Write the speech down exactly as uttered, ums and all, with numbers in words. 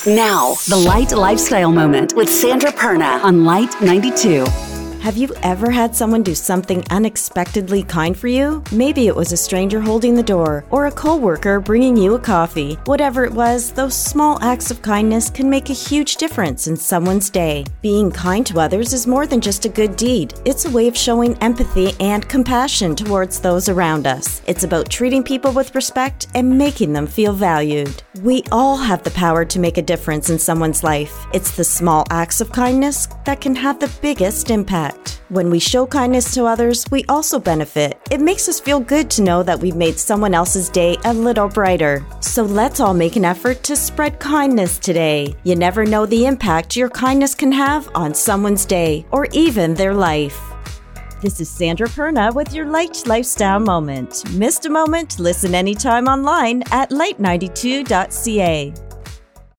Now, the Light Lifestyle Moment with Sandra Perna on Light ninety-two. Have you ever had someone do something unexpectedly kind for you? Maybe it was a stranger holding the door or a coworker bringing you a coffee. Whatever it was, those small acts of kindness can make a huge difference in someone's day. Being kind to others is more than just a good deed. It's a way of showing empathy and compassion towards those around us. It's about treating people with respect and making them feel valued. We all have the power to make a difference in someone's life. It's the small acts of kindness that can have the biggest impact. When we show kindness to others, we also benefit. It makes us feel good to know that we've made someone else's day a little brighter. So let's all make an effort to spread kindness today. You never know the impact your kindness can have on someone's day or even their life. This is Sandra Perna with your Light Lifestyle Moment. Missed a moment? Listen anytime online at light ninety-two dot c a.